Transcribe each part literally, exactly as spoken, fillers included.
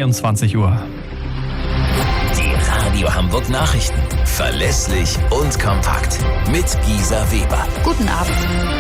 zweiundzwanzig Uhr. Die Radio Hamburg Nachrichten. Verlässlich und kompakt. Mit Gisa Weber. Guten Abend.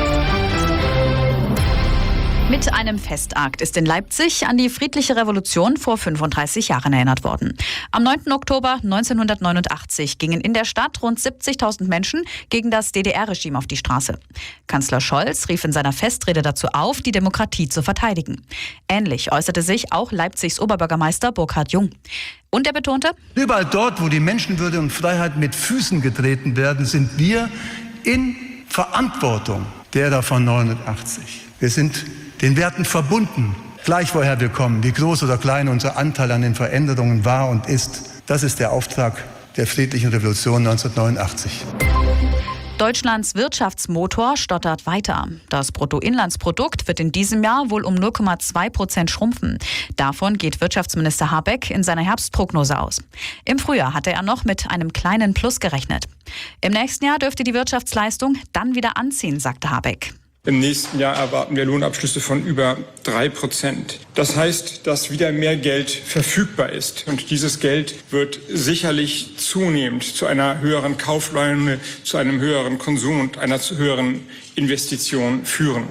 Mit einem Festakt ist in Leipzig an die friedliche Revolution vor fünfunddreißig Jahren erinnert worden. Am neunten Oktober neunzehnhundertneunundachtzig gingen in der Stadt rund siebzigtausend Menschen gegen das D D R-Regime auf die Straße. Kanzler Scholz rief in seiner Festrede dazu auf, die Demokratie zu verteidigen. Ähnlich äußerte sich auch Leipzigs Oberbürgermeister Burkhard Jung. Und er betonte: Überall dort, wo die Menschenwürde und Freiheit mit Füßen getreten werden, sind wir in Verantwortung derer von neunundachtzig. Wir sind den Werten verbunden, gleich woher wir kommen, wie groß oder klein unser Anteil an den Veränderungen war und ist. Das ist der Auftrag der friedlichen Revolution neunzehnhundertneunundachtzig. Deutschlands Wirtschaftsmotor stottert weiter. Das Bruttoinlandsprodukt wird in diesem Jahr wohl um null Komma zwei Prozent schrumpfen. Davon geht Wirtschaftsminister Habeck in seiner Herbstprognose aus. Im Frühjahr hatte er noch mit einem kleinen Plus gerechnet. Im nächsten Jahr dürfte die Wirtschaftsleistung dann wieder anziehen, sagte Habeck. Im nächsten Jahr erwarten wir Lohnabschlüsse von über drei Prozent. Das heißt, dass wieder mehr Geld verfügbar ist. Und dieses Geld wird sicherlich zunehmend zu einer höheren Kauflaune, zu einem höheren Konsum und einer höheren Investition führen.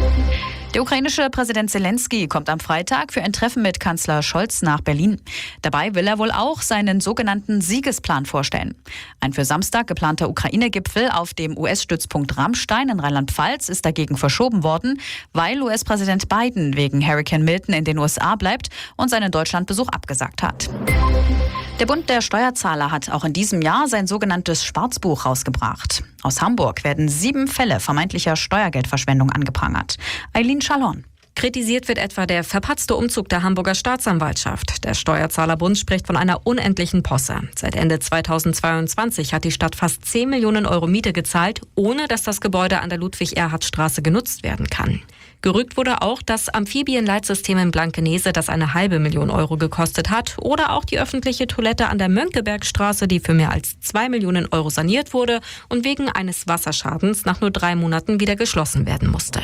Der ukrainische Präsident Zelensky kommt am Freitag für ein Treffen mit Kanzler Scholz nach Berlin. Dabei will er wohl auch seinen sogenannten Siegesplan vorstellen. Ein für Samstag geplanter Ukraine-Gipfel auf dem U S-Stützpunkt Ramstein in Rheinland-Pfalz ist dagegen verschoben worden, weil U S-Präsident Biden wegen Hurricane Milton in den U S A bleibt und seinen Deutschlandbesuch abgesagt hat. Der Bund der Steuerzahler hat auch in diesem Jahr sein sogenanntes Schwarzbuch rausgebracht. Aus Hamburg werden sieben Fälle vermeintlicher Steuergeldverschwendung angeprangert. Eileen Schalon. Kritisiert wird etwa der verpatzte Umzug der Hamburger Staatsanwaltschaft. Der Steuerzahlerbund spricht von einer unendlichen Posse. Seit Ende zweitausendzweiundzwanzig hat die Stadt fast zehn Millionen Euro Miete gezahlt, ohne dass das Gebäude an der Ludwig-Erhard-Straße genutzt werden kann. Gerügt wurde auch das Amphibienleitsystem in Blankenese, das eine halbe Million Euro gekostet hat. Oder auch die öffentliche Toilette an der Mönckebergstraße, die für mehr als zwei Millionen Euro saniert wurde und wegen eines Wasserschadens nach nur drei Monaten wieder geschlossen werden musste.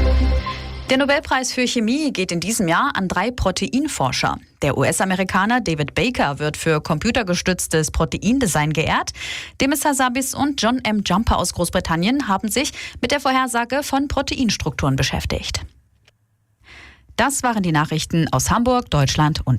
Der Nobelpreis für Chemie geht in diesem Jahr an drei Proteinforscher. Der U S-Amerikaner David Baker wird für computergestütztes Proteindesign geehrt. Demis Hassabis und John M. Jumper aus Großbritannien haben sich mit der Vorhersage von Proteinstrukturen beschäftigt. Das waren die Nachrichten aus Hamburg, Deutschland und